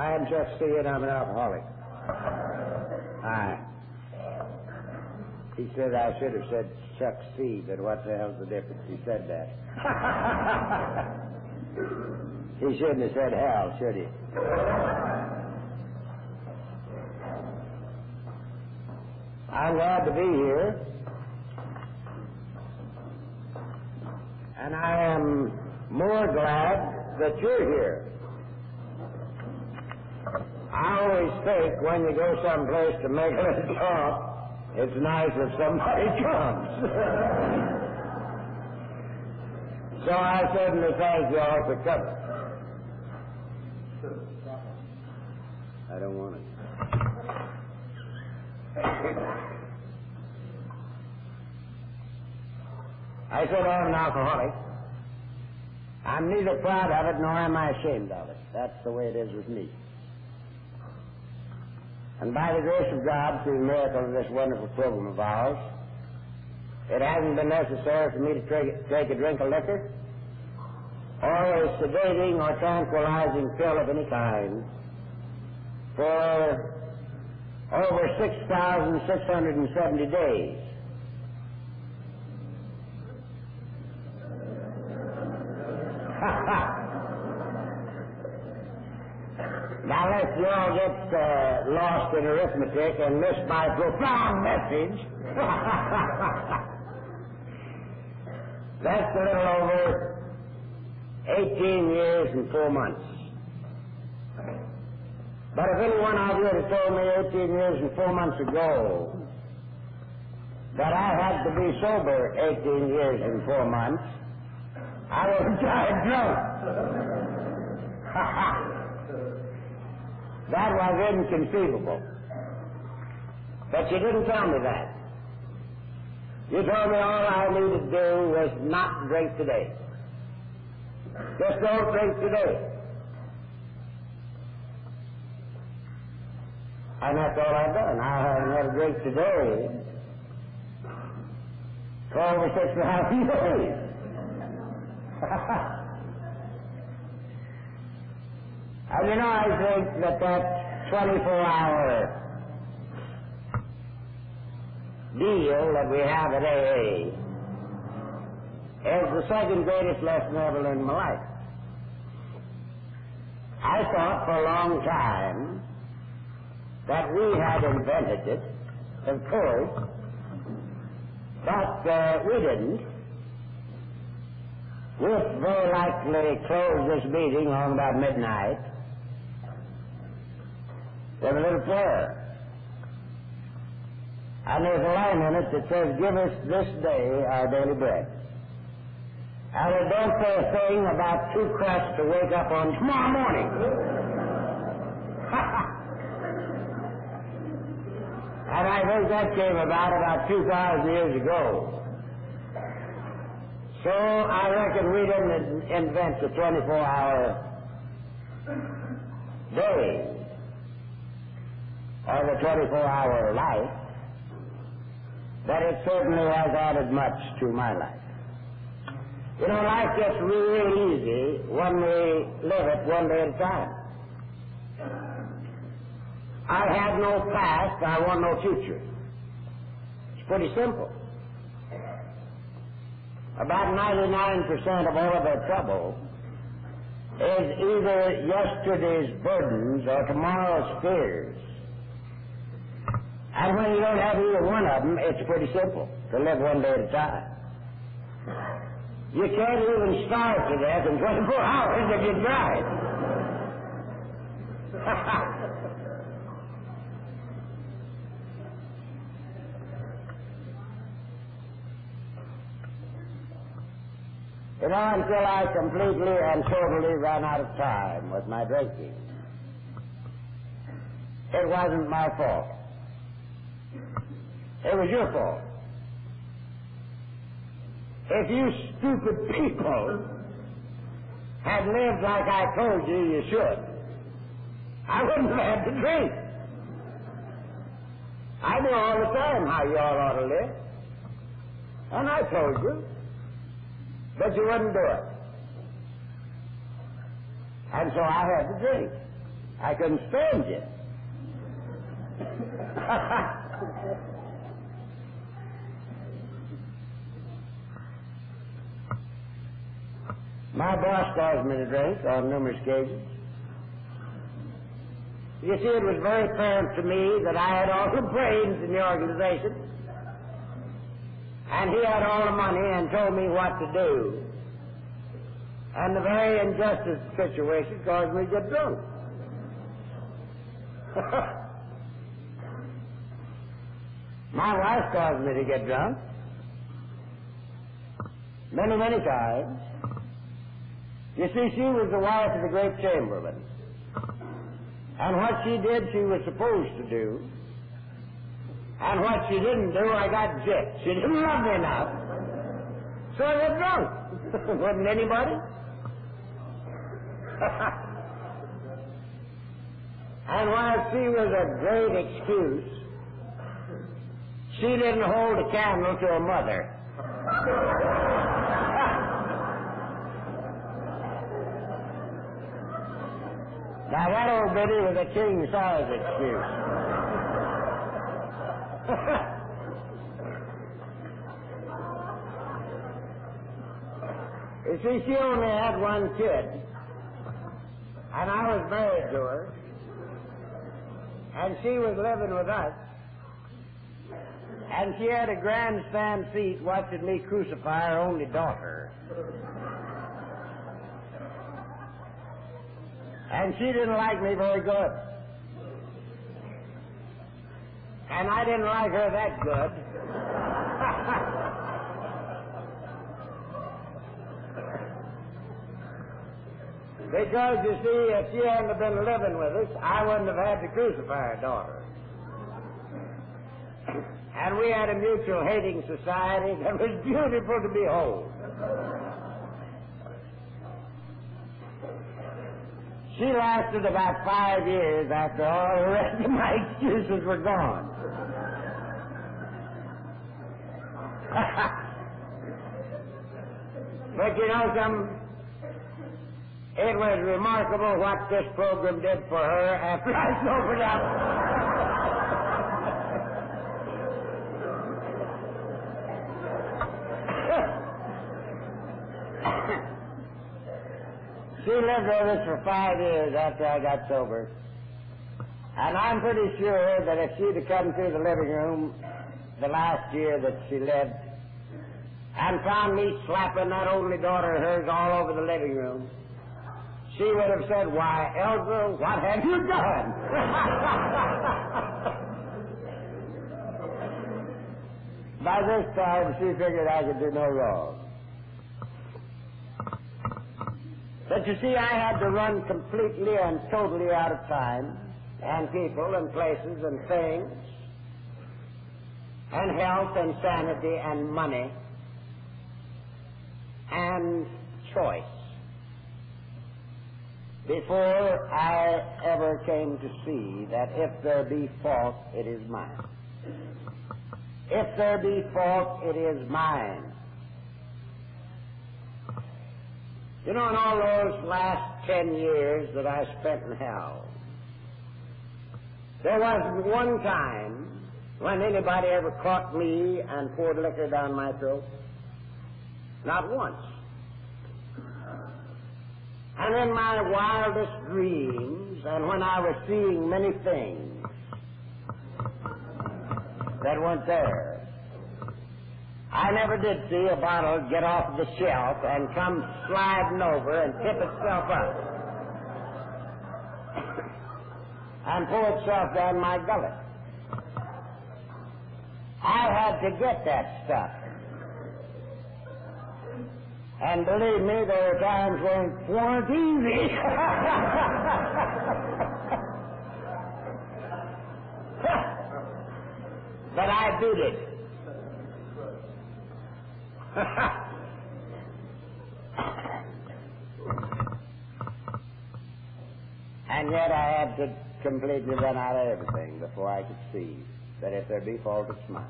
I am Chuck C. and I'm an alcoholic. Hi. He said I should have said Chuck C., but what the hell's the difference? He said that. He shouldn't have said hell, should he? I'm glad to be here. And I am more glad that you're here. I always think when you go someplace to make a little talk, it's nice if somebody comes. So I certainly thank you all for coming. I don't want it. I said I'm an alcoholic. I'm neither proud of it nor am I ashamed of it. That's the way it is with me. And by the grace of God, through the miracle of this wonderful program of ours, it hasn't been necessary for me to take a drink of liquor or a sedating or tranquilizing pill of any kind for over 6,670 days. Now, lest you all get lost in arithmetic and miss my profound message, that's a little over 18 years and 4 months. But if any one of you had told me 18 years and 4 months ago that I had to be sober 18 years and 4 months, I would have died drunk. That was inconceivable. But you didn't tell me that. You told me all I needed to do was not drink today. Just don't drink today. And that's all I've done. I haven't had a drink today for over 6.5 years. And you know, I think that 24-hour deal that we have at AA is the second greatest lesson I ever learned in my life. I thought for a long time that we had invented it, of course, but we didn't. We'll very likely close this meeting on about midnight with a little prayer. And there's a line in it that says, "Give us this day our daily bread." And it don't say a thing about 2 crusts to wake up on tomorrow morning. And I think that came about 2,000 years ago. So I reckon we didn't invent the 24-hour day or the 24-hour life, but it certainly has added much to my life. You know, life gets real easy when we live it one day at a time. I have no past, I want no future. It's pretty simple. About 99% of all of our trouble is either yesterday's burdens or tomorrow's fears. And when you don't have either one of them, it's pretty simple to live one day at a time. You can't even starve to death in 24 hours if you try. You know, until I completely and totally ran out of time with my drinking. It wasn't my fault. It was your fault. If you stupid people had lived like I told you you should, I wouldn't have had to drink. I knew all the time how you all ought to live. And I told you. But you wouldn't do it. And so I had to drink. I couldn't stand you. My boss calls me to drink on numerous occasions. You see, it was very apparent to me that I had all the brains in the organization, and he had all the money and told me what to do. And the very injustice of the situation caused me to get drunk. My wife caused me to get drunk many, many times. You see, she was the wife of the great Chamberlain. And what she did, she was supposed to do. And what she didn't do, I got jipped. She didn't love me enough. So I got drunk. Wasn't anybody? And while she was a great excuse, she didn't hold a candle to her mother. Now that old biddy was a king-size excuse. You see, she only had one kid, and I was married to her, and she was living with us, and she had a grandstand seat watching me crucify her only daughter. And she didn't like me very good. And I didn't like her that good. Because, you see, if she hadn't been living with us, I wouldn't have had to crucify her daughter. And we had a mutual hating society that was beautiful to behold. She lasted about 5 years after all the rest of my excuses were gone. But you know something? It was remarkable what this program did for her after I sobered up. She lived with us for 5 years after I got sober. And I'm pretty sure that if she'd have come through the living room the last year that she lived and found me slapping that only daughter of hers all over the living room, she would have said, "Why, Elsa, what have you done?" By this time, she figured I could do no wrong. But you see, I had to run completely and totally out of time, and people, and places, and things, and health, and sanity, and money, and choice, before I ever came to see that if there be fault, it is mine. If there be fault, it is mine. You know, in all those last 10 years that I spent in hell, there wasn't one time when anybody ever caught me and poured liquor down my throat. Not once. And in my wildest dreams, and when I was seeing many things that weren't there, I never did see a bottle get off the shelf and come sliding over and tip itself up and pull itself down my gullet. I had to get that stuff. And believe me, there were times when it wasn't easy. But I did it. And yet I had to completely run out of everything before I could see that if there be fault, it's mine.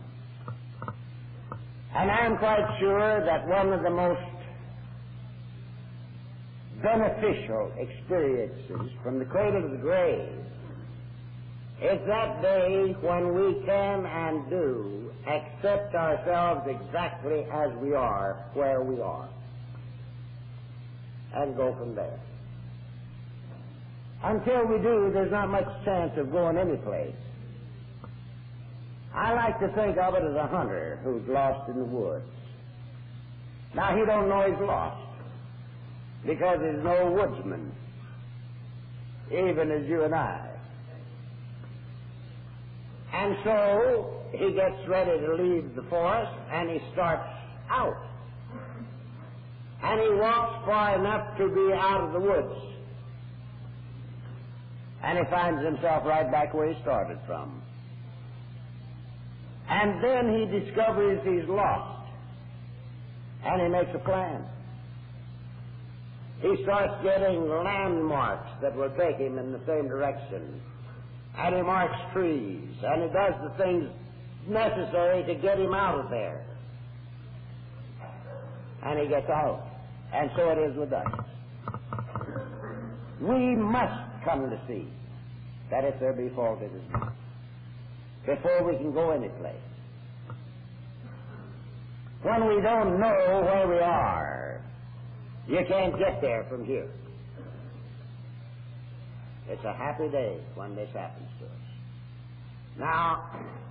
And I'm quite sure that one of the most beneficial experiences from the cradle to the grave, it's that day when we can and do accept ourselves exactly as we are, where we are, and go from there. Until we do, there's not much chance of going any place. I like to think of it as a hunter who's lost in the woods. Now, he don't know he's lost because there's no woodsman, even as you and I. And so he gets ready to leave the forest, and he starts out. And he walks far enough to be out of the woods. And he finds himself right back where he started from. And then he discovers he's lost. And he makes a plan. He starts getting landmarks that will take him in the same direction. And he marks trees. And he does the things necessary to get him out of there. And he gets out. And so it is with us. We must come to see that if there be fault, it is not, before we can go any place. When we don't know where we are, you can't get there from here. It's a happy day when this happens to us. Now,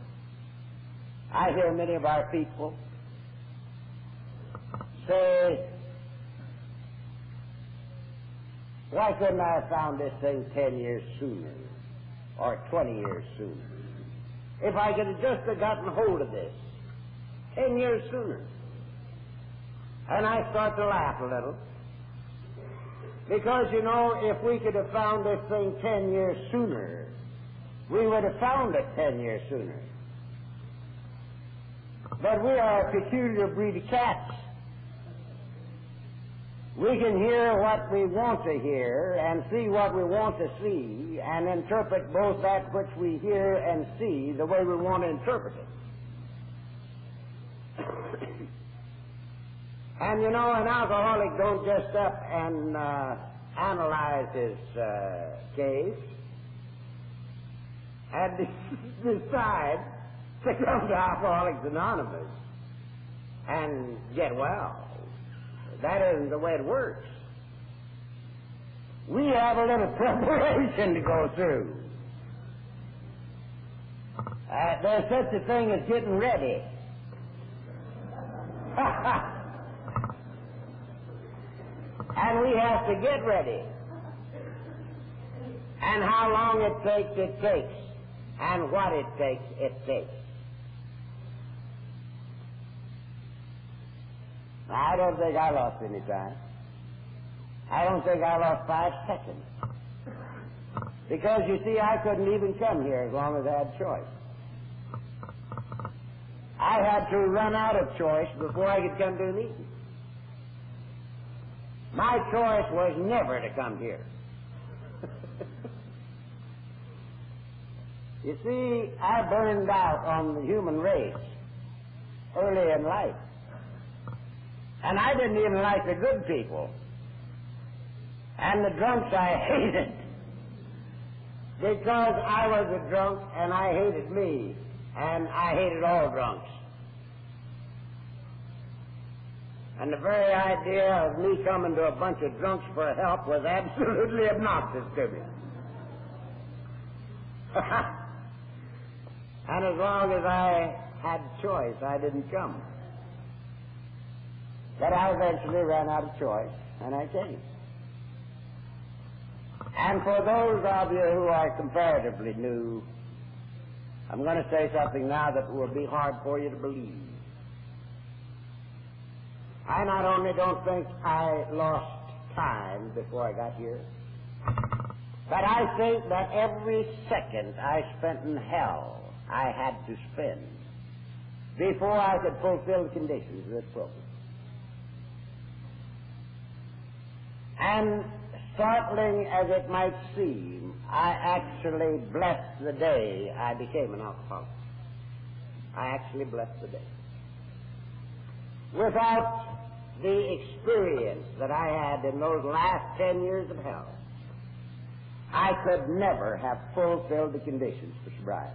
I hear many of our people say, why couldn't I have found this thing 10 years sooner or 20 years sooner? If I could have just gotten hold of this 10 years sooner. And I start to laugh a little. Because, you know, if we could have found this thing 10 years sooner, we would have found it 10 years sooner. But we are a peculiar breed of cats. We can hear what we want to hear and see what we want to see and interpret both that which we hear and see the way we want to interpret it. And you know, an alcoholic don't just up and analyze his case and decide to come to Alcoholics Anonymous and get well. That isn't the way it works. We have a little preparation to go through. There's such a thing as getting ready. And we have to get ready. And how long it takes, it takes. And what it takes, it takes. I don't think I lost any time. I don't think I lost 5 seconds. Because, you see, I couldn't even come here as long as I had choice. I had to run out of choice before I could come to a meeting. My choice was never to come here. You see, I burned out on the human race early in life. And I didn't even like the good people. And the drunks I hated. Because I was a drunk and I hated me. And I hated all drunks. And the very idea of me coming to a bunch of drunks for help was absolutely obnoxious to me. And as long as I had choice, I didn't come. But I eventually ran out of choice, and I came. And for those of you who are comparatively new, I'm going to say something now that will be hard for you to believe. I not only don't think I lost time before I got here, but I think that every second I spent in hell I had to spend before I could fulfill the conditions of this program. And startling as it might seem, I actually blessed the day I became an alcoholic. I actually blessed the day. Without the experience that I had in those last 10 years of hell, I could never have fulfilled the conditions for sobriety.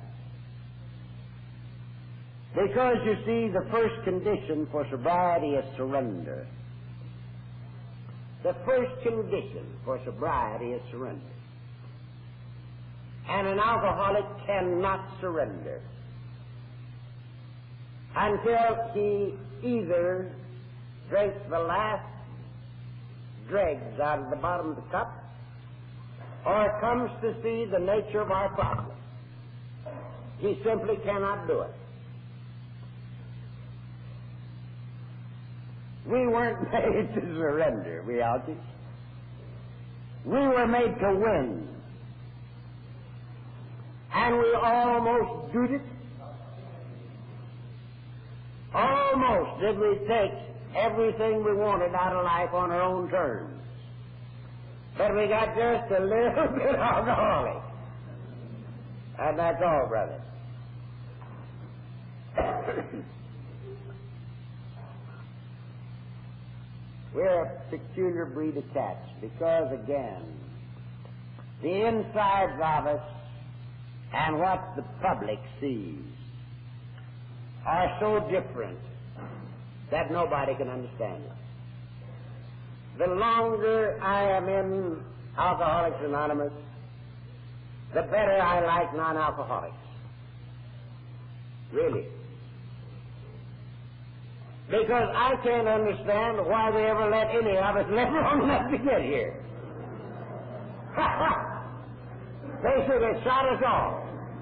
Because, you see, the first condition for sobriety is surrender. The first condition for sobriety is surrender. And an alcoholic cannot surrender until he either drinks the last dregs out of the bottom of the cup or comes to see the nature of our problem. He simply cannot do it. We weren't made to surrender, we Alkies. We were made to win. And we almost did it. Almost did we take everything we wanted out of life on our own terms. But we got just a little bit alcoholic. And that's all, brother. We're a peculiar breed of cats because, again, the insides of us and what the public sees are so different that nobody can understand it. The longer I am in Alcoholics Anonymous, the better I like non-alcoholics. Really. Because I can't understand why they ever let any of us live long enough to get here. They should have shot us all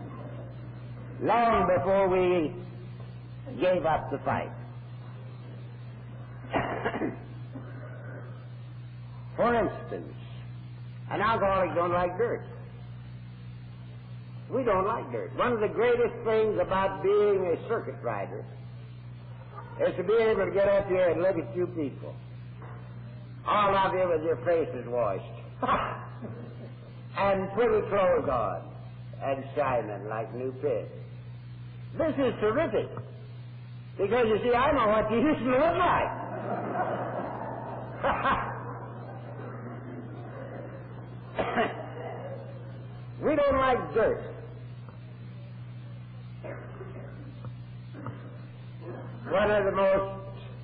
long before we gave up the fight. For instance, an alcoholic don't like dirt. We don't like dirt. One of the greatest things about being a circuit rider is to be able to get up here and look at you people. All of you with your faces washed. And pretty clothes on. And shining like new pigs. This is terrific. Because, you see, I know what you used to look like. We don't like dirt. One of the most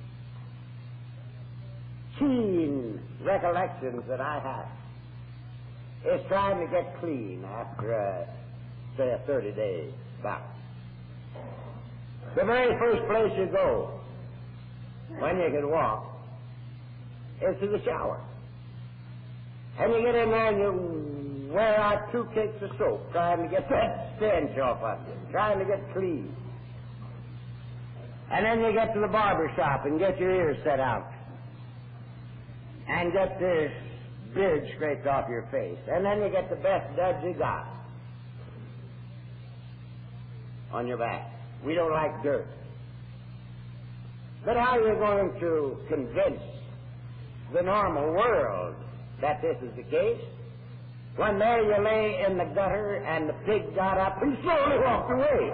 keen recollections that I have is trying to get clean after, say, a 30-day bout. The very first place you go when you can walk is to the shower. And you get in there and you wear out 2 cakes of soap trying to get that stench off of you, trying to get clean. And then you get to the barber shop and get your ears set out. And get this beard scraped off your face. And then you get the best duds you got on your back. We don't like dirt. But how are you going to convince the normal world that this is the case when there you lay in the gutter and the pig got up and slowly walked away?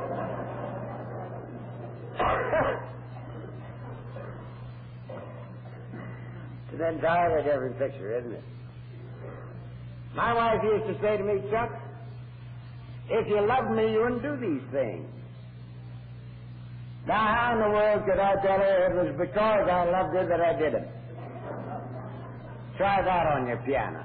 It's an entirely different picture, isn't it? My wife used to say to me, Chuck, if you loved me, you wouldn't do these things. Now, how in the world could I tell her it was because I loved her that I did it? Try that on your piano.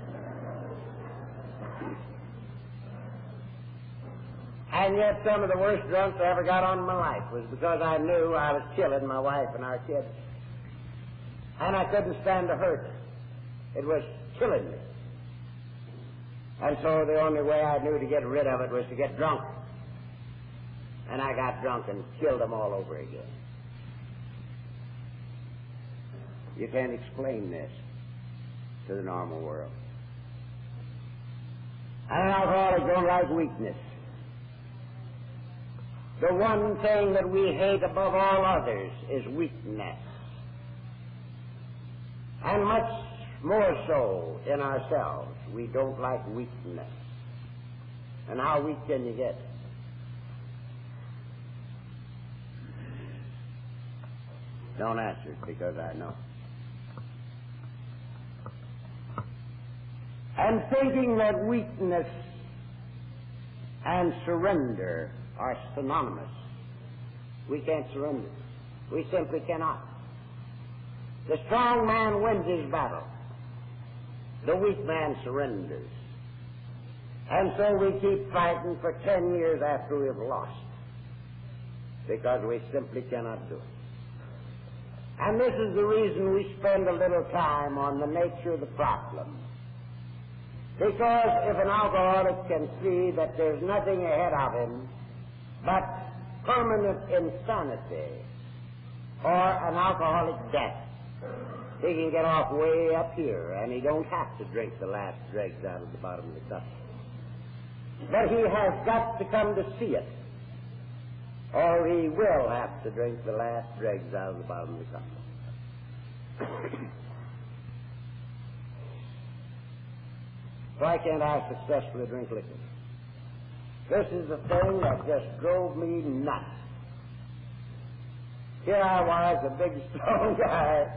And yet some of the worst drunks I ever got on in my life was because I knew I was killing my wife and our kids. And I couldn't stand the hurt. It was killing me. And so the only way I knew to get rid of it was to get drunk. And I got drunk and killed them all over again. You can't explain this to the normal world. And an alcoholic don't like weakness. The one thing that we hate above all others is weakness. And much more so in ourselves. We don't like weakness. And how weak can you get? Don't answer it because I know. And thinking that weakness and surrender are synonymous. We can't surrender. We simply cannot. The strong man wins his battle. The weak man surrenders. And so we keep fighting for 10 years after we've lost. Because we simply cannot do it. And this is the reason we spend a little time on the nature of the problem. Because if an alcoholic can see that there's nothing ahead of him but permanent insanity or an alcoholic death, he can get off way up here, and he don't have to drink the last dregs out of the bottom of the cup. But he has got to come to see it, or he will have to drink the last dregs out of the bottom of the cup. Why can't I successfully drink liquor? This is the thing that just drove me nuts. Here I was, a big, strong guy,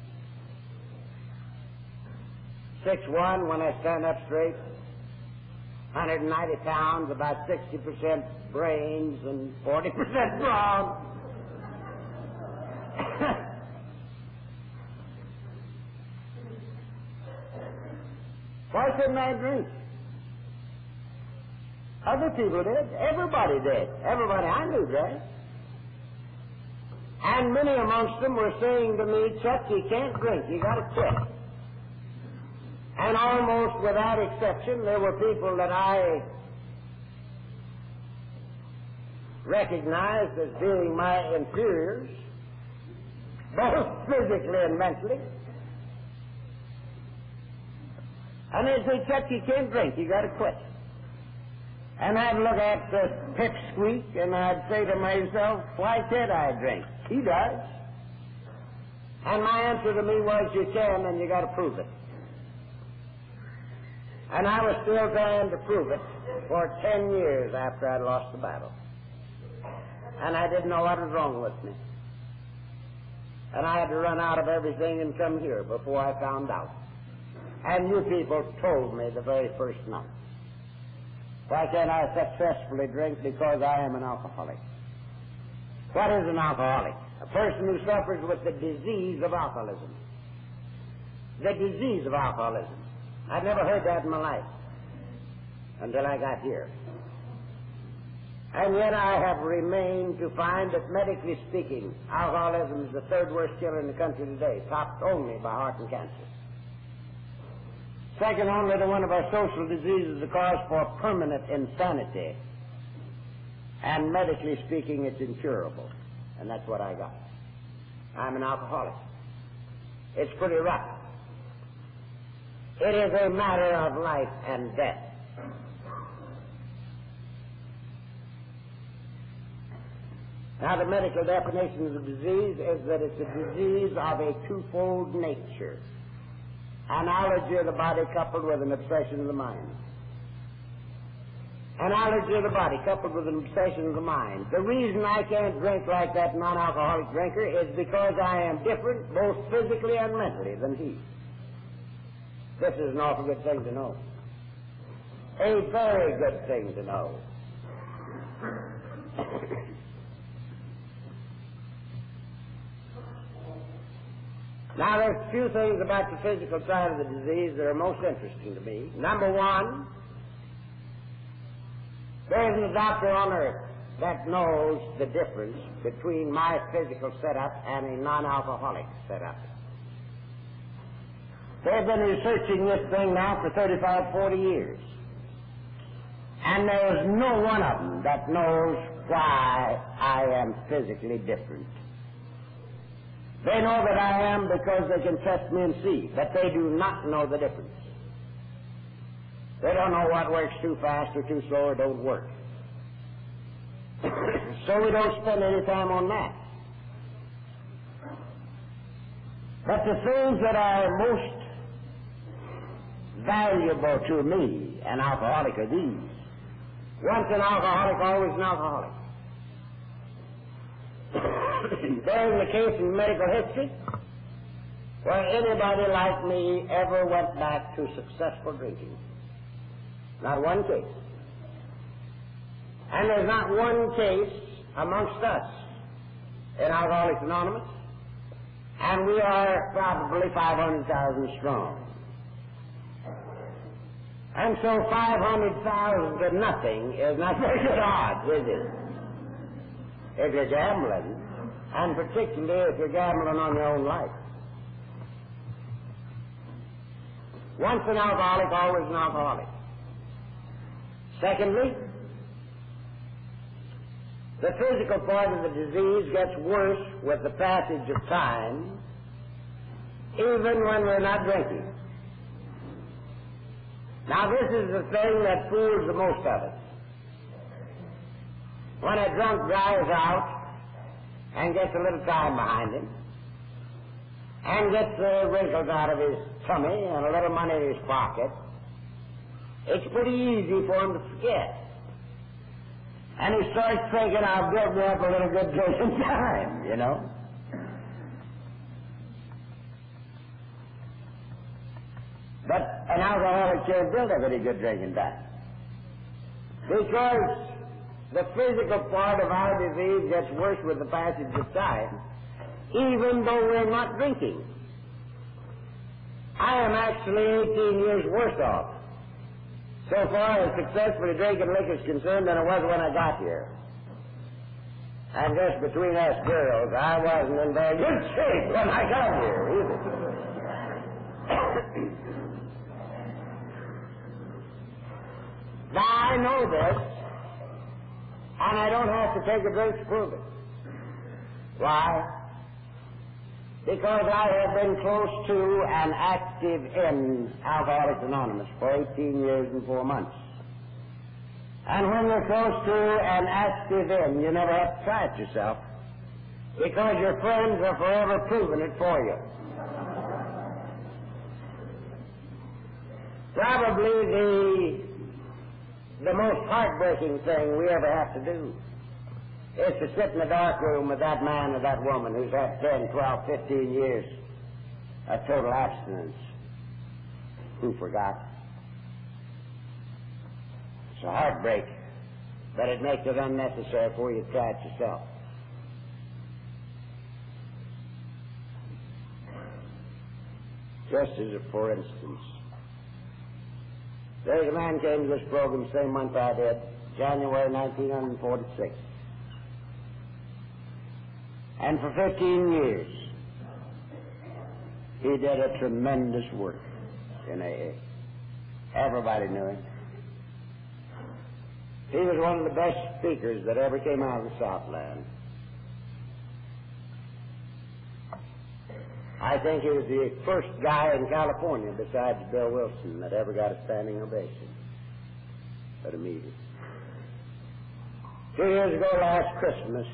6'1" when I stand up straight, 190 pounds, about 60% brains and 40% brawn. Why couldn't I drink? Other people did. Everybody did. Everybody I knew drank. And many amongst them were saying to me, Chuck, you can't drink. You got to quit. And almost without exception, there were people that I recognized as being my inferiors, both physically and mentally. And they'd say, Chuck, you can't drink. You got to quit. And I'd look at the pipsqueak, and I'd say to myself, why can't I drink? He does. And my answer to me was, you can, and you got to prove it. And I was still trying to prove it for 10 years after I'd lost the battle. And I didn't know what was wrong with me. And I had to run out of everything and come here before I found out. And you people told me the very first night. Why can't I successfully drink? Because I am an alcoholic. What is an alcoholic? A person who suffers with the disease of alcoholism. The disease of alcoholism. I'd never heard that in my life until I got here. And yet I have remained to find that, medically speaking, alcoholism is the third worst killer in the country today, topped only by heart and cancer. Second only to one of our social diseases, the cause for permanent insanity. And medically speaking, it's incurable. And that's what I got. I'm an alcoholic. It's pretty rough. It is a matter of life and death. Now, the medical definition of the disease is that it's a disease of a twofold nature. An allergy of the body coupled with an obsession of the mind. An allergy of the body coupled with an obsession of the mind. The reason I can't drink like that non-alcoholic drinker is because I am different, both physically and mentally, than he. This is an awful good thing to know. A very good thing to know. Now, there's a few things about the physical side of the disease that are most interesting to me. Number one, there isn't a doctor on earth that knows the difference between my physical setup and a non-alcoholic setup. They've been researching this thing now for 35, 40 years. And there is no one of them that knows why I am physically different. They know that I am because they can test me and see, but they do not know the difference. They don't know what works too fast or too slow or don't work. So we don't spend any time on that. But the things that are most valuable to me, an alcoholic, are these. Once an alcoholic, always an alcoholic. There's the case in medical history where anybody like me ever went back to successful drinking. Not one case. And there's not one case amongst us in Alcoholics Anonymous, and we are probably 500,000 strong. And so 500,000 to nothing is not very good odds, is it? If you're gambling, and particularly if you're gambling on your own life. Once an alcoholic, always an alcoholic. Secondly, the physical part of the disease gets worse with the passage of time, even when we're not drinking. Now, this is the thing that fools the most of us. When a drunk dries out and gets a little time behind him, and gets the wrinkles out of his tummy and a little money in his pocket, it's pretty easy for him to forget. And he starts thinking, I'll build me up a little good drinking time, you know. But an alcoholic can't build up any good drinking time. Because the physical part of our disease gets worse with the passage of time, even though we're not drinking. I am actually 18 years worse off, so far as successfully drinking liquor is concerned, than I was when I got here. And just between us girls, I wasn't in very good shape when I got here either. Now, I know this, and I don't have to take a drink to prove it. Why? Because I have been close to and active in Alcoholics Anonymous for 18 years and 4 months. And when you're close to and active in, you never have to try it yourself, because your friends are forever proving it for you. Probably the most heartbreaking thing we ever have to do is to sit in the dark room with that man or that woman who's had 10, 12, 15 years of total abstinence, who forgot. It's a heartbreak, but it makes it unnecessary for you to try it yourself. Just as a for instance, there's a man came to this program the same month I did, January 1946. And for 15 years, he did a tremendous work in AA. Everybody knew him. He was one of the best speakers that ever came out of the Southland. I think he was the first guy in California, besides Bill Wilson, that ever got a standing ovation at a meeting. 2 years ago, last Christmas,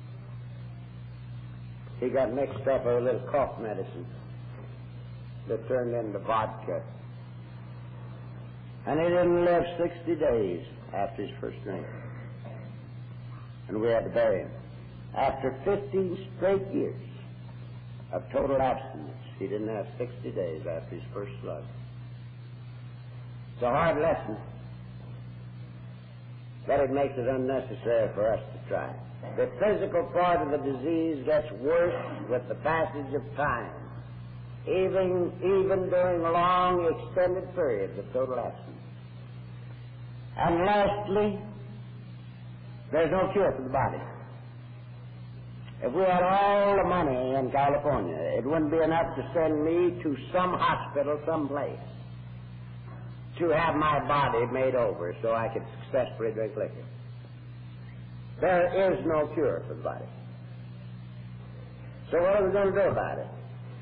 he got mixed up with a little cough medicine that turned into vodka. And he didn't live 60 days after his first drink. And we had to bury him. After 15 straight years of total abstinence, he didn't have 60 days after his first slug. It's a hard lesson, but it makes it unnecessary for us to try. The physical part of the disease gets worse with the passage of time, even during long, extended periods of total abstinence. And lastly, there's no cure for the body. If we had all the money in California, it wouldn't be enough to send me to some hospital someplace to have my body made over so I could successfully drink liquor. There is no cure for the body. So what are we going to do about it?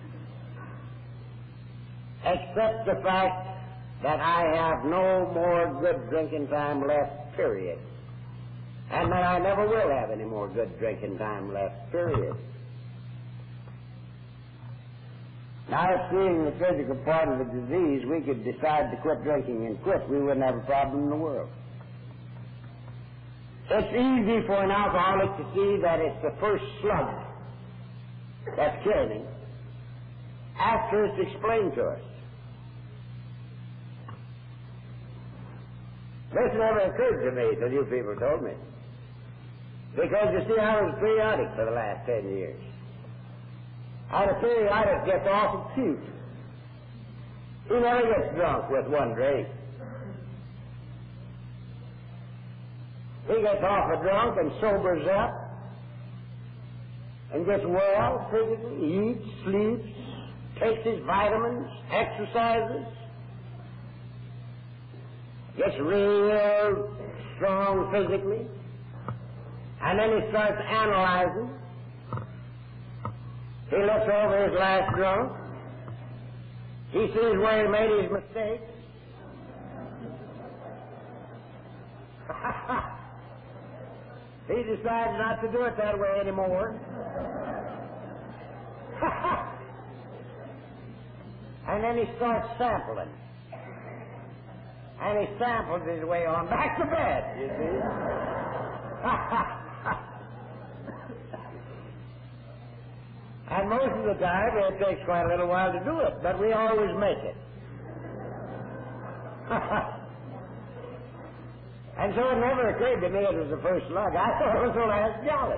Except the fact that I have no more good drinking time left, period. And that I never will have any more good drinking time left, period. Now, if seeing the physical part of the disease, we could decide to quit drinking and quit, we wouldn't have a problem in the world. It's easy for an alcoholic to see that it's the first slug that's killing him, after it's explained to us. This never occurred to me till you people told me. Because you see, I was periodic for the last 10 years. And a periodic gets awful cute. He never gets drunk with one drink. He gets awful drunk and sobers up and gets well physically, eats, sleeps, takes his vitamins, exercises, gets real strong physically, and then he starts analyzing. He looks over his last drunk. He sees where he made his mistakes. He decides not to do it that way anymore. And then he starts sampling. And he samples his way on back to bed, you see. And most of the time, it takes quite a little while to do it, but we always make it. And so it never occurred to me it was the first slug. I thought it was the last jolly.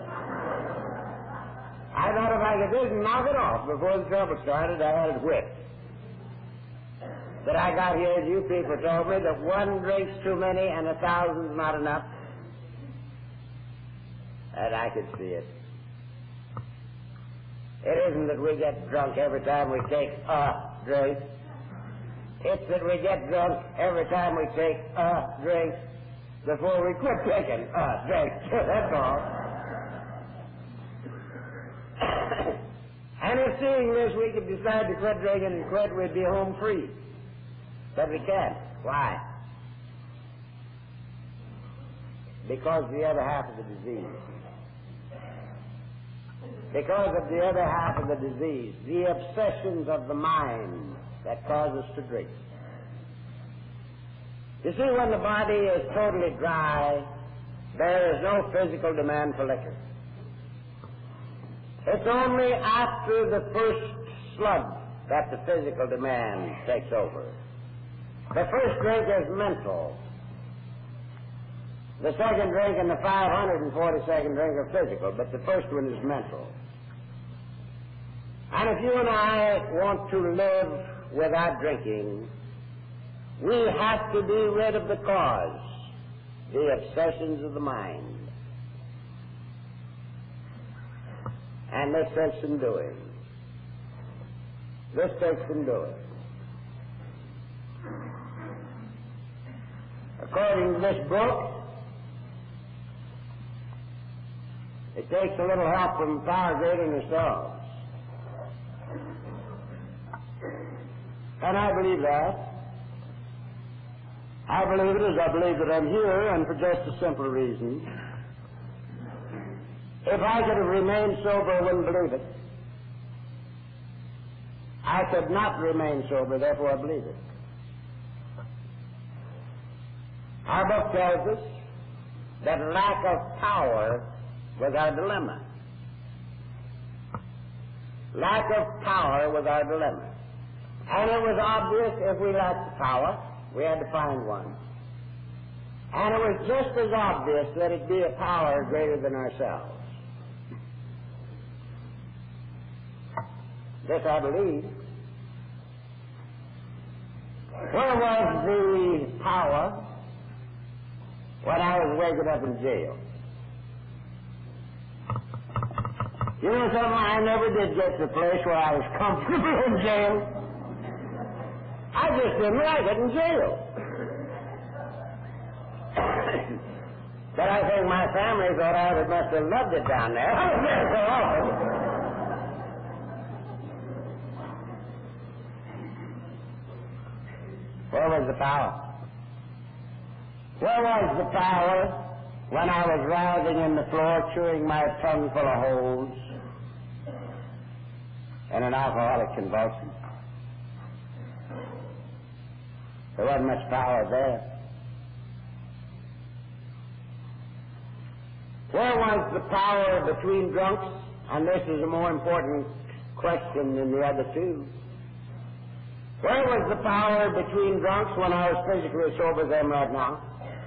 I thought if I could just knock it off before the trouble started, I had it whipped. But I got here, as you people told me, that one drink's too many and 1,000's not enough. And I could see it. It isn't that we get drunk every time we take a drink. It's that we get drunk every time we take a drink before we quit taking a drink. That's all. And if seeing this we could decide to quit drinking and quit, we'd be home free. But we can't. Why? Because the other half of the disease. Because of the other half of the disease, the obsessions of the mind that cause us to drink. You see, when the body is totally dry, there is no physical demand for liquor. It's only after the first slug that the physical demand takes over. The first drink is mental. The second drink and the 542nd drink are physical, but the first one is mental. And if you and I want to live without drinking, we have to be rid of the cause, the obsessions of the mind. And this takes some doing. This takes some doing. According to this book, it takes a little help from power greater than yourselves. And I believe that. I believe it as I believe that I'm here, and for just a simple reason. If I could have remained sober, I wouldn't believe it. I could not remain sober, therefore I believe it. Our book tells us that lack of power was our dilemma. Lack of power was our dilemma. And it was obvious if we lacked power, we had to find one. And it was just as obvious that it be a power greater than ourselves. This I believe. Where was the power when I was waking up in jail? You know something? I never did get to the place where I was comfortable in jail. I just didn't like it in jail. But I think my family thought I must have loved it down there. I was there so often. Where was the power? Where was the power when I was writhing in the floor, chewing my tongue full of holes in an alcoholic convulsion? There wasn't much power there. Where was the power between drunks And this is a more important question than the other two. Where was the power between drunks when I was physically as sober as I am right now?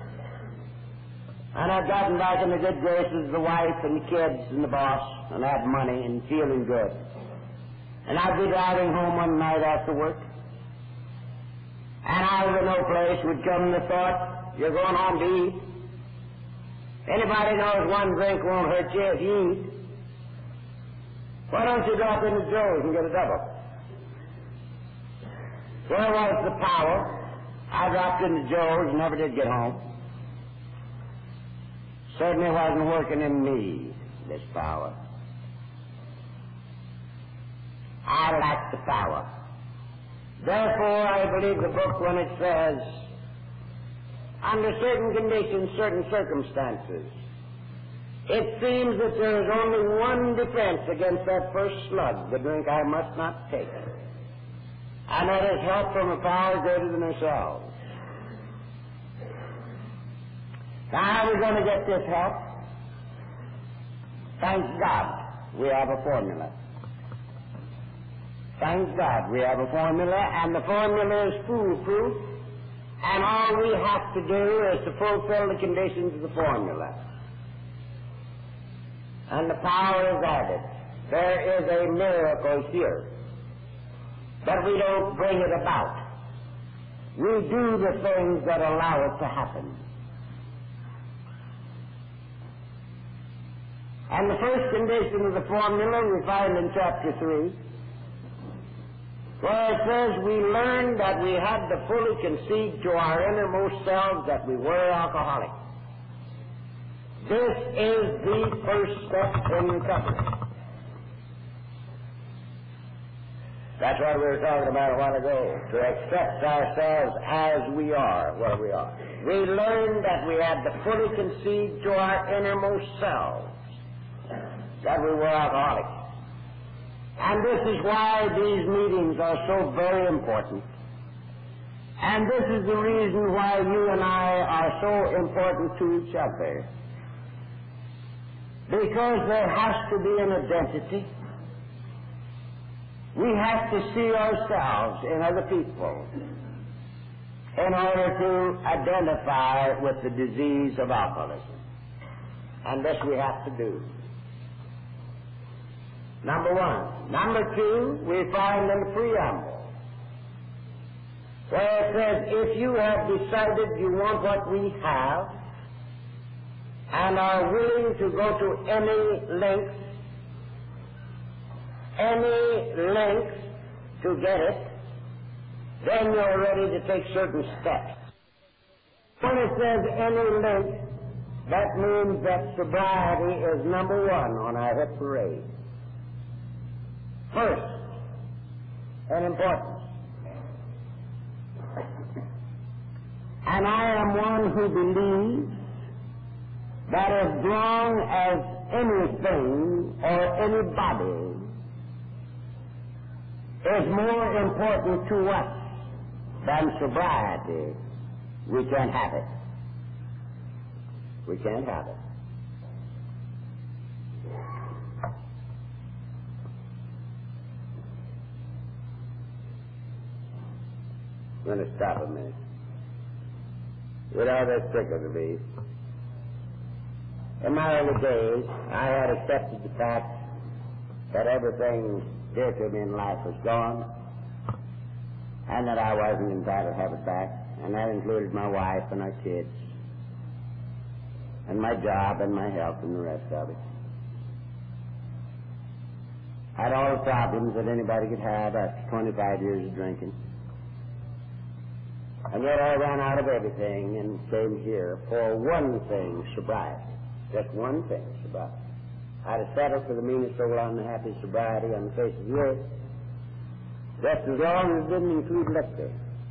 And I've gotten back in the good graces of the wife and the kids and the boss, and had money and feeling good. And I'd be driving home one night after work, and out of no place would come the thought, you're going home to eat. Anybody knows one drink won't hurt you if you eat. Why don't you drop into Joe's and get a double? Where was the power? I dropped into Joe's and never did get home. Certainly wasn't working in me, this power. I lack the power. Therefore, I believe the book when it says, under certain conditions, certain circumstances, it seems that there is only one defense against that first slug, the drink I must not take. And that is help from a power greater than ourselves. Now, how are we going to get this help? Thank God we have a formula. Thank God we have a formula, and the formula is foolproof, and all we have to do is to fulfill the conditions of the formula. And the power is added. There is a miracle here. But we don't bring it about. We do the things that allow it to happen. And the first condition of the formula we find in chapter 3, where it says we learned that we had to fully concede to our innermost selves that we were alcoholics. This is the first step in recovery. That's what we were talking about a while ago, to accept ourselves as we are, where we are. We learned that we had to fully concede to our innermost selves that we were alcoholics. And this is why these meetings are so very important. And this is the reason why you and I are so important to each other. Because there has to be an identity. We have to see ourselves in other people in order to identify with the disease of alcoholism. And this we have to do. Number one. Number two, we find in the preamble, where it says, if you have decided you want what we have and are willing to go to any length to get it, then you're ready to take certain steps. When it says any length, that means that sobriety is number one on our hit parade. First in importance. And I am one who believes that as long as anything or anybody is more important to us than sobriety, we can't have it. We can't have it. I'm going to stop a minute. With all this tickle to me, in my early days, I had accepted the fact that everything dear to me in life was gone, and that I wasn't entitled to have it back, and that included my wife and our kids, and my job and my health and the rest of it. I had all the problems that anybody could have after 25 years of drinking. And yet I ran out of everything and came here for one thing, sobriety. Just one thing, sobriety. I'd have settled for the meanest, so unhappy sobriety on the face of the earth, just as long as it didn't include liquor.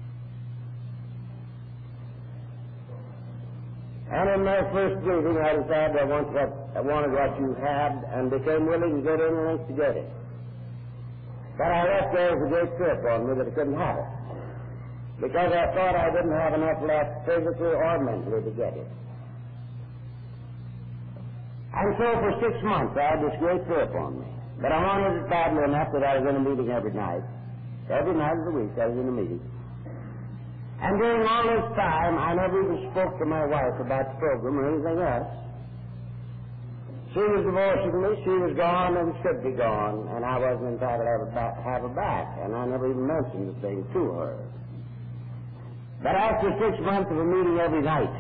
And in my first meeting, I decided I wanted what you had, and became willing to go to any length to get it. But I left there with a great grip on me that I couldn't have it, because I thought I didn't have enough left physically or mentally to get it. And so for 6 months I had this great trip on me. But I wanted it badly enough that I was in a meeting every night. Every night of the week I was in a meeting. And during all this time, I never even spoke to my wife about the program or anything else. She was divorcing me, she was gone and should be gone, and I wasn't entitled to have her back, and I never even mentioned the thing to her. But after 6 months of a meeting every night,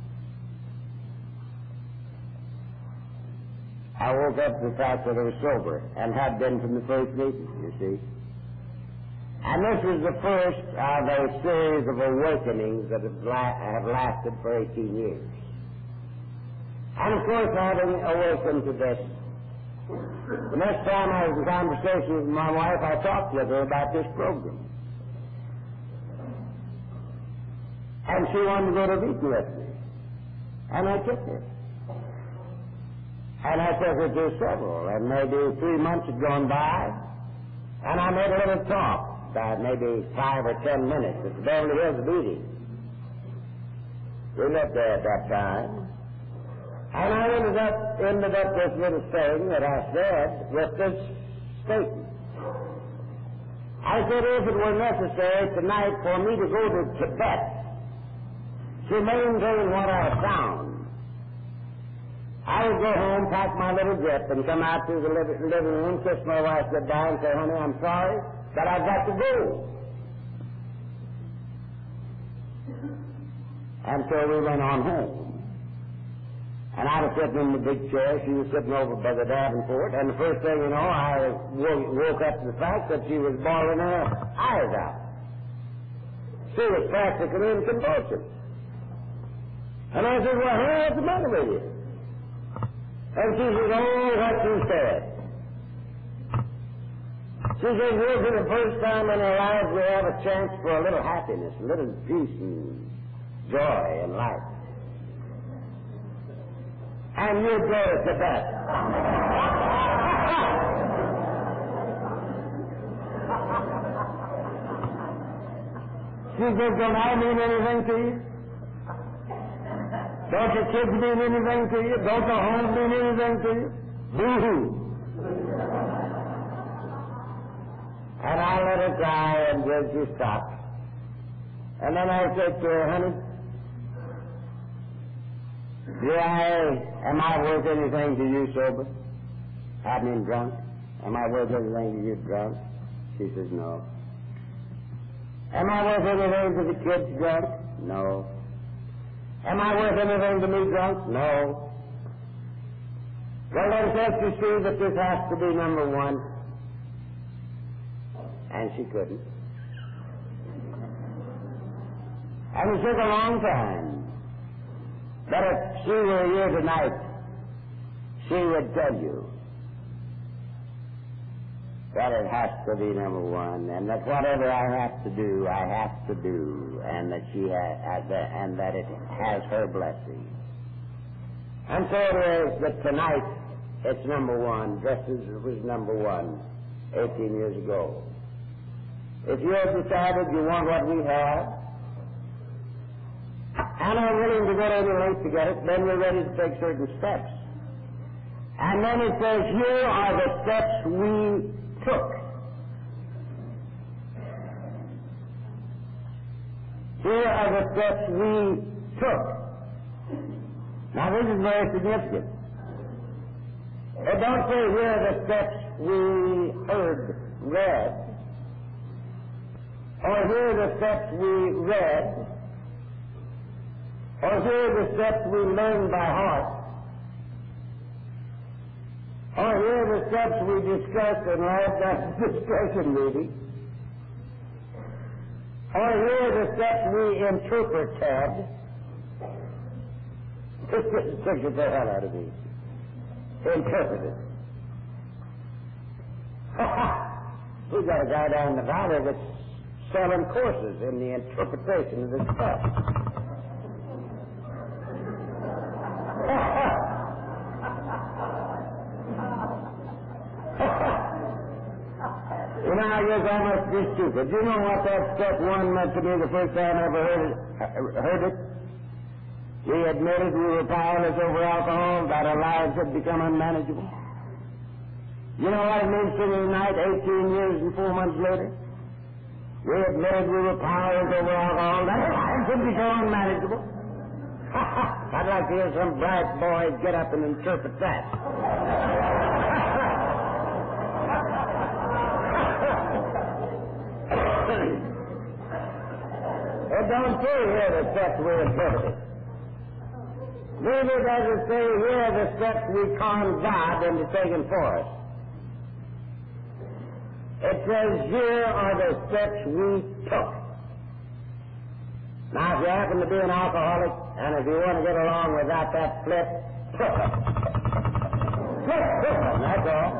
I woke up to the fact that I was sober, and had been from the first meeting, you see. And this was the first of a series of awakenings that have lasted for 18 years. And of course, having awakened to this, the next time I was in conversation with my wife, I talked with her about this program. And she wanted to go to a meeting with me. And I took her. And I took her to several, and maybe 3 months had gone by, and I made a little talk, about maybe 5 or 10 minutes at the Beverly Hills meeting. We lived there at that time. And I ended up this little thing that I said with this statement. I said, if it were necessary tonight for me to go to Tibet to maintain what I found, I would go home, pack my little grip, and come out to the living room, kiss my wife goodbye, and say, honey, I'm sorry, but I've got to go. And so we went on home. And I was sitting in the big chair, she was sitting over by the Davenport, and the first thing you know, I woke up to the fact that she was bawling her eyes out. She was practically in convulsions. And I said, well, honey, what's the matter with you? And she said, oh, what you said. She said, we're for the first time in our lives we have a chance for a little happiness, a little peace and joy in life. And you go to Tibet. She said, don't I mean anything to you? Don't your kids mean anything to you? Don't the home mean anything to you? Boo-hoo. And I let her cry, and then she stopped. And then I said to her, honey, am I worth anything to you sober? I mean drunk? Am I worth anything to you drunk? She says, no. Am I worth anything to the kids drunk? No. Am I worth anything to me drunk? No. Well, then can't you see that this has to be number one? And she couldn't. And it took a long time. But if she were here tonight, she would tell you that it has to be number one, and that whatever I have to do, and that she and that it has her blessing. And so it is that tonight it's number one, just as it was number one 18 years ago. If you have decided you want what we have, and are willing to go to any length to get it, then we're ready to take certain steps. And then it says, here are the steps we took. Here are the steps we took. Now this is very significant. It don't say here are the steps we read, or here are the steps we read, or here are the steps we learned by heart, or here are the steps we discussed in our discussion meeting, or here are the steps we interpreted. This took the hell out of me. Interpreted. We got a guy down in the valley that's selling courses in the interpretation of this stuff. You know, I guess I must be stupid. You know what that step one meant to me the first time I ever heard it? We admitted we were powerless over alcohol, that our lives had become unmanageable. You know what it means to me tonight, 18 years and 4 months later? We admitted we were powerless over alcohol, that our lives had become unmanageable. I'd like to hear some bright boy get up and interpret that. It don't say here the steps we interpreted. Neither does it say here the steps we conned God into taking for us. It says here are the steps we took. Now, if you happen to be an alcoholic, and if you want to get along without that flip, took them. Took them, that's all.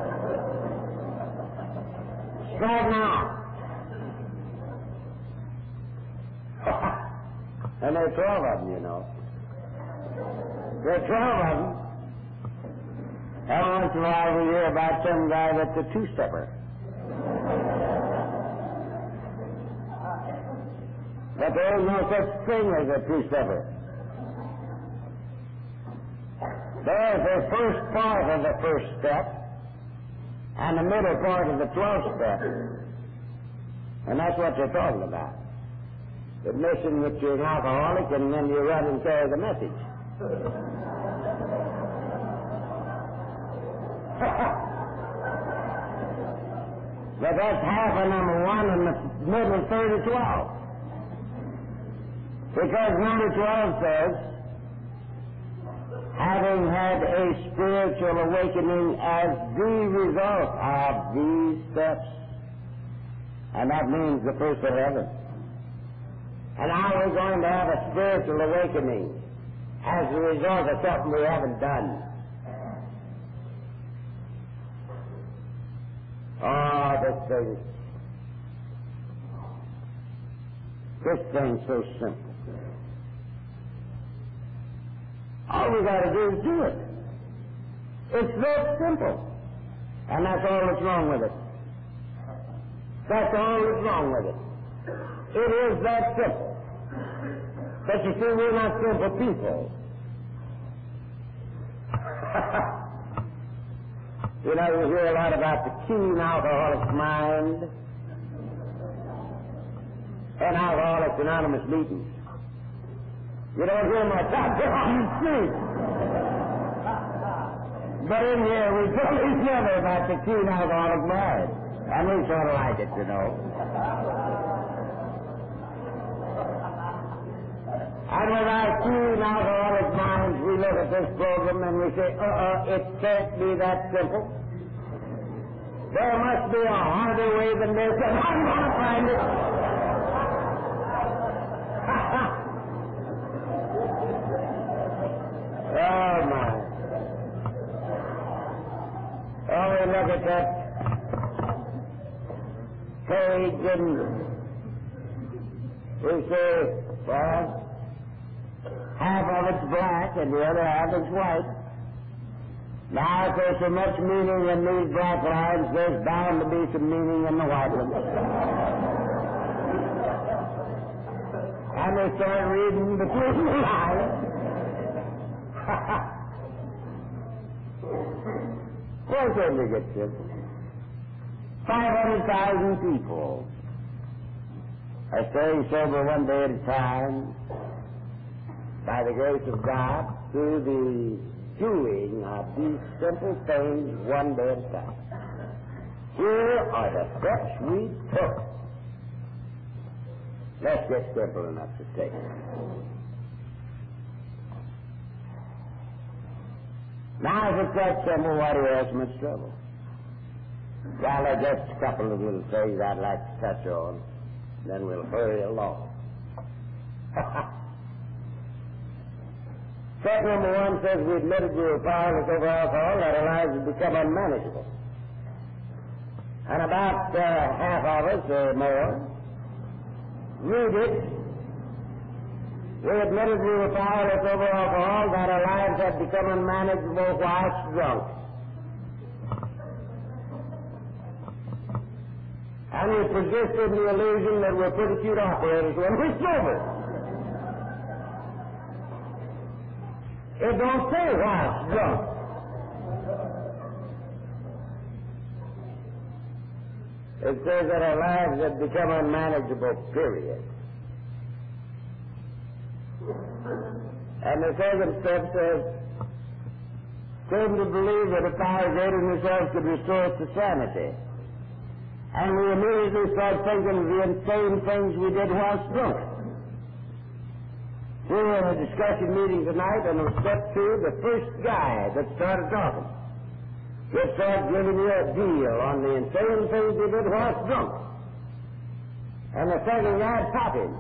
Strike now. And there are 12 of them, you know. There are 12 of them. Every once in a while we hear about some guy that's a two-stepper. But there is no such thing as a two-stepper. There's the first part of the first step and the middle part of the 12th step. And that's what they're talking about. Admission that you're an alcoholic, and then you run and carry the message. But that's half of number 1 and the middle third of 12. Because number 12 says, having had a spiritual awakening as the result of these steps. And that means the first of heaven. And now we're going to have a spiritual awakening as a result of something we haven't done. Oh, this thing's so simple. All we got to do is do it. It's that simple. And that's all that's wrong with it. That's all that's wrong with it. It is that simple. But you see, we're not simple people. You know, you hear a lot about the keen alcoholic's mind and Alcoholics Anonymous meetings. You don't hear much out there on the street. But in here, we totally never about the keen alcoholic mind. And we sort of like it, you know. And with our keen alcoholic minds, we look at this program and we say, it can't be that simple. There must be a harder way than this, and I'm going to find it. Oh, my. Oh, we look at that page and we say, well, half of it's black and the other half is white. Now, if there's so much meaning in these black lines, there's bound to be some meaning in the white ones. And they start reading between the lines. Why can't we get simple? 500,000 people are staying sober one day at a time by the grace of God through the doing of these simple things one day at a time. Here are the steps we took. Let's get simple enough to take it. Now, if it's that simple, why do you have so much trouble? Well, there's just a couple of little things I'd like to touch on, then we'll hurry along. Step number 1 says we admitted we were powerless over alcohol, that our lives had become unmanageable. And about half of us or more read it. We admitted we were powerless over alcohol, that our lives had become unmanageable whilst drunk. And we persisted in the illusion that we're pretty cute operators when we're sober. It don't say whilst drunk. It says that our lives have become unmanageable, period. And the second step says, came to believe that a power greater than yourself could restore us to sanity. And we immediately start thinking of the insane things we did whilst drunk. We were in a discussion meeting tonight, and on step 2, the first guy that started talking, he started giving you a deal on the insane things he did whilst drunk. And the second guy popped him.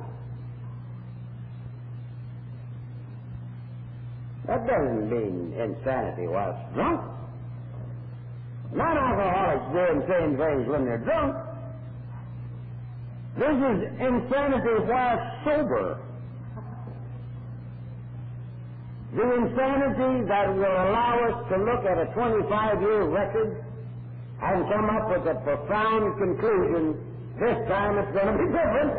That doesn't mean insanity whilst drunk. Non-alcoholics do insane things when they're drunk. This is insanity whilst sober. The insanity that will allow us to look at a 25-year record and come up with a profound conclusion, this time it's going to be different.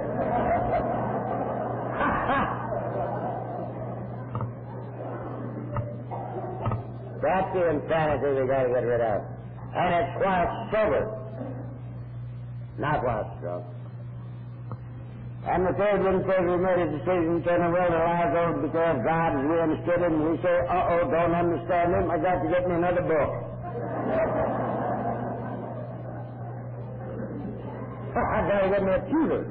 That's the insanity we got to get rid of. And it's whilst sober, not whilst drunk. And the third one says we made a decision to turn away the lies over because God, as we understood him, and we say, don't understand him, I got to get me another book. I got to get me a tutor.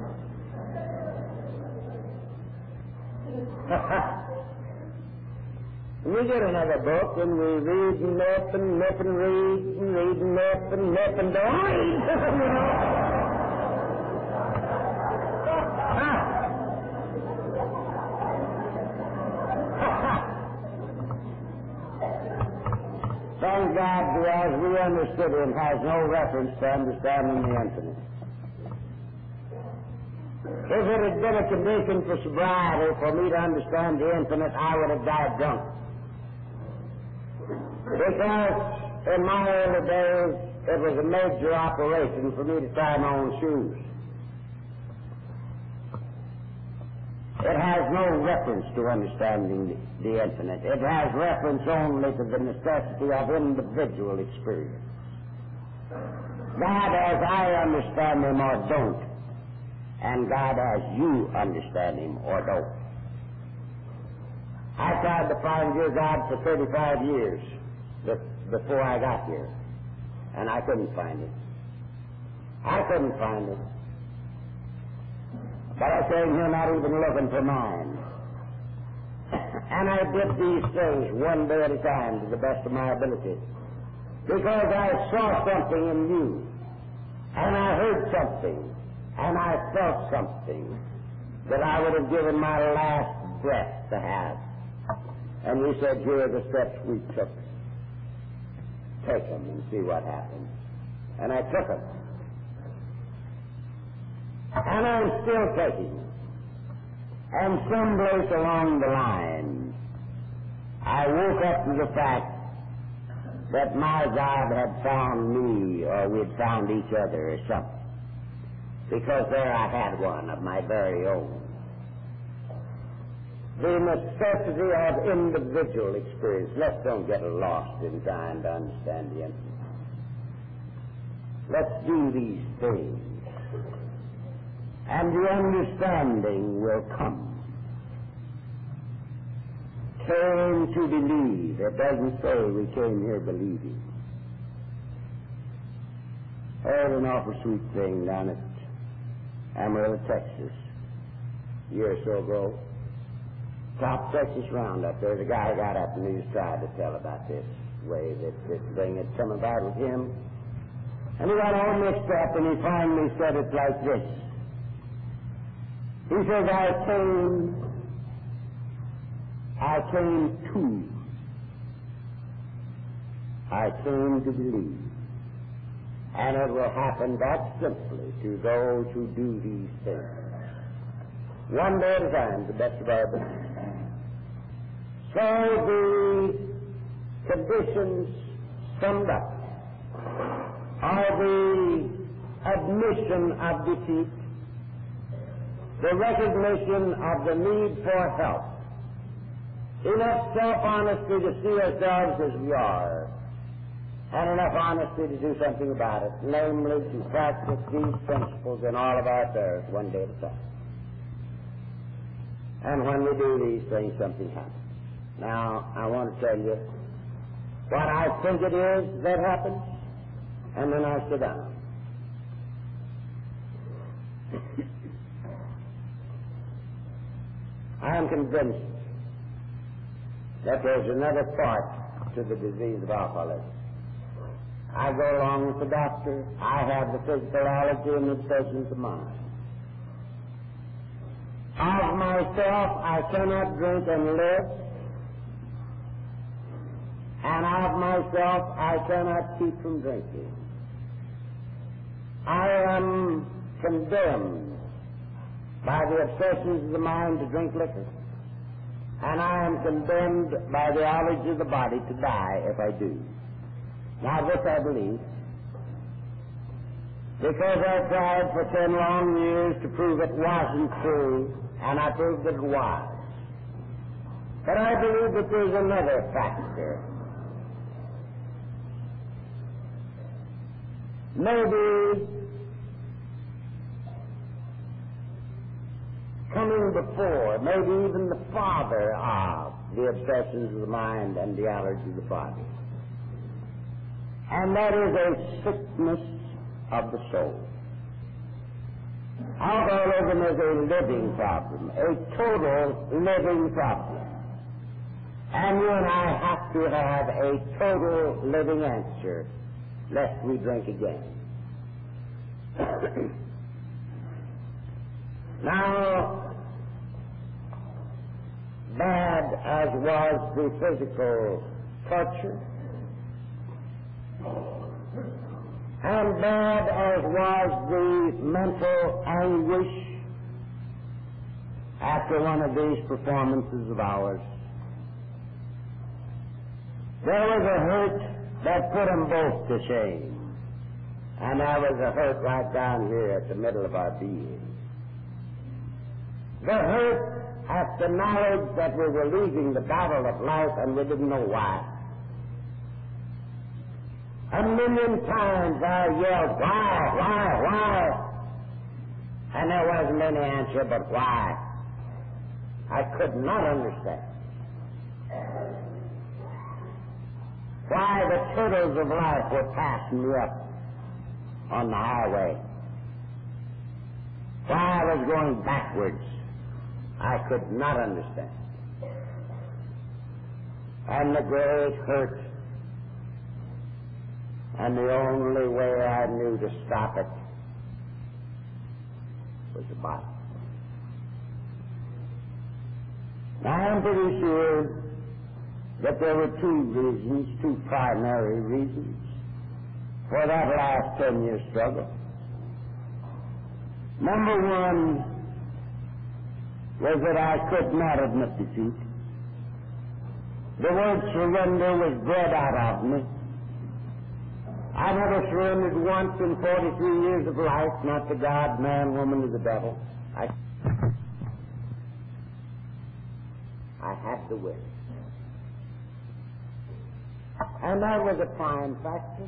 We get another book, and we read and nip and nip and read and read and nip and nip and don't read, you know. Thank God, as we understood him, has no reference to understanding the infinite. If it had been a condition for sobriety for me to understand the infinite, I would have died drunk. Because in my early days, it was a major operation for me to tie my own shoes. It has no reference to understanding the infinite. It has reference only to the necessity of individual experience. God as I understand him or don't, and God as you understand him or don't. I tried to find your God for 35 years before I got here, and I couldn't find it. I couldn't find it. But I came here not even looking for mine. And I did these things one day at a time to the best of my ability. Because I saw something in you. And I heard something. And I felt something that I would have given my last breath to have. And you said, here are the steps we took. Take them and see what happens. And I took them. And I'm still taking them. And someplace along the line, I woke up to the fact that my God had found me, or we'd found each other or something. Because there I had one of my very own. The necessity of individual experience. Let's don't get lost in trying to understand the infinite. Let's do these things. And the understanding will come. Came to believe. It doesn't say we came here believing. I heard an awful sweet thing down at Amarillo, Texas, a year or so ago. Top Texas Roundup. There's a guy got up and he was trying to tell about this way that this thing had come about with him. And he got all mixed up and he finally said it like this. He says, I came to believe. And it will happen that simply to those who do these things. One day at a time, the best of our ability. So the conditions summed up are the admission of defeat, the recognition of the need for help, enough self-honesty to see ourselves as we are, and enough honesty to do something about it, namely to practice these principles in all of our affairs one day at a time. And when we do these things, something happens. Now, I want to tell you what I think it is that happens, and then I sit down. I am convinced that there's another part to the disease of alcoholism. I go along with the doctor. I have the physicality and the presence of mind. Of myself, I cannot drink and live. And of myself, I cannot keep from drinking. I am condemned by the obsessions of the mind to drink liquor. And I am condemned by the knowledge of the body to die if I do. Now this I believe, because I tried for 10 long years to prove it wasn't true, and I proved that it was. But I believe that there's another factor. Maybe coming before, maybe even the father of the obsessions of the mind and the allergy of the body. And that is a sickness of the soul. Alcoholism is a living problem, a total living problem. And you and I have to have a total living answer, lest we drink again. Now, bad as was the physical torture, and bad as was the mental anguish after one of these performances of ours, there was a hurt that put them both to shame. And there was a hurt right down here at the middle of our being. The hurt at the knowledge that we were losing the battle of life and we didn't know why. A million times I yelled, why? And there wasn't any answer but why. I could not understand. Why the turtles of life were passing me up on the highway. Why I was going backwards. I could not understand. And the great hurt. And the only way I knew to stop it was the body. Now I'm pretty sure that there were two primary reasons for that last 10-year struggle. Number one was that I could not admit defeat. The word surrender was bred out of me. I never surrendered once in 43 years of life, not to God, man, woman, or the devil. I had to win. And that was a prime factor.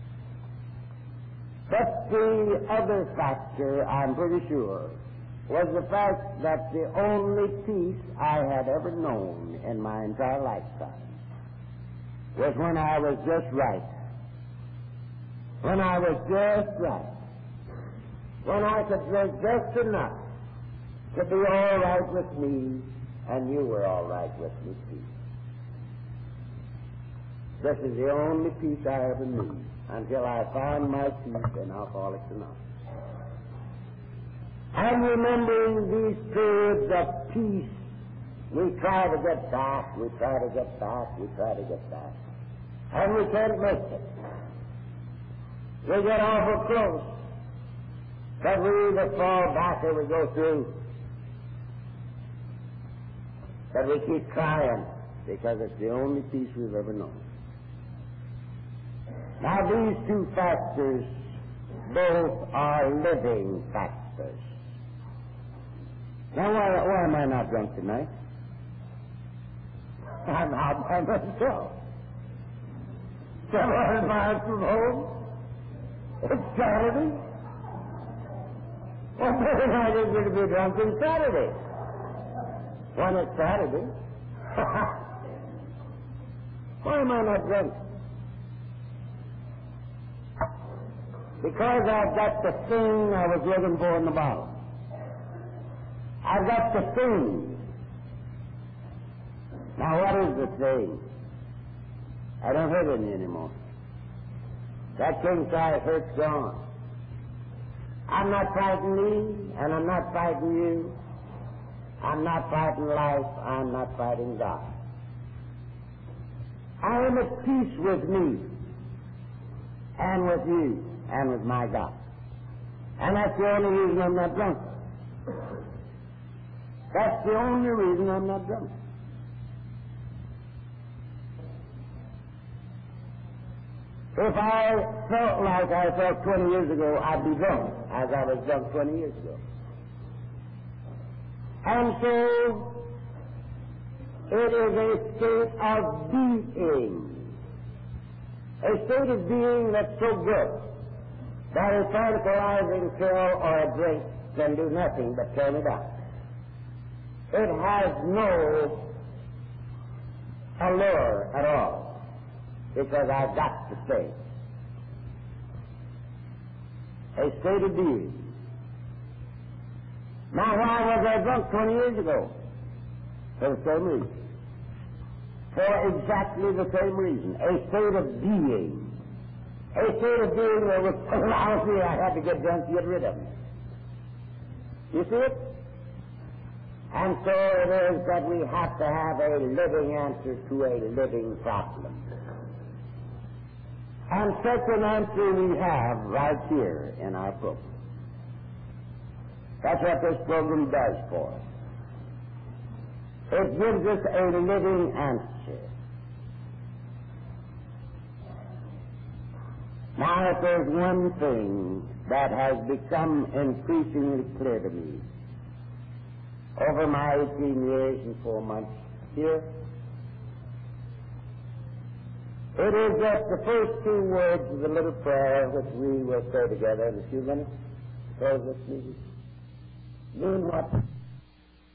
But the other factor, I'm pretty sure, was the fact that the only peace I had ever known in my entire lifetime was when I was just right. When I was just right. When I could drink just enough to be all right with me, and you were all right with me too. This is the only peace I ever knew until I found my peace in Alcoholics Anonymous. And remembering these periods of peace, we try to get back, and we can't make it. We get awful close, but we either fall back or we go through. But we keep trying because it's the only peace we've ever known. Now these two factors, both are living factors. Now why am I not drunk tonight? I'm out by myself. 700 miles from home. It's Saturday. Well, maybe I just going to be drunk on Saturday. When it's Saturday. Why am I not drunk? Because I've got the thing I was looking for in the bottle. I've got the thing. Now, what is the thing? I don't hurt any anymore. That king size hurt's gone. I'm not fighting me, and I'm not fighting you. I'm not fighting life. I'm not fighting God. I am at peace with me, and with you, and with my God. And that's the only reason I'm not drunk. That's the only reason I'm not drunk. If I felt like I felt 20 years ago, I'd be drunk, as I was drunk 20 years ago. And so, it is a state of being. A state of being that's so good that a tranquilizing pill or a drink can do nothing but turn it on. It has no allure at all, because I've got to stay. A state of being. Now, why was I drunk 20 years ago? For the same reason. For exactly the same reason. A state of being. A state of being that was so lousy I had to get drunk to get rid of it. You see it? And so it is that we have to have a living answer to a living problem. And such an answer we have right here in our program. That's what this program does for us. It gives us a living answer. Now, if there's one thing that has become increasingly clear to me over my 18 years and 4 months here, it is that the first 2 words of the little prayer which we will say together in a few minutes to close this meeting mean what?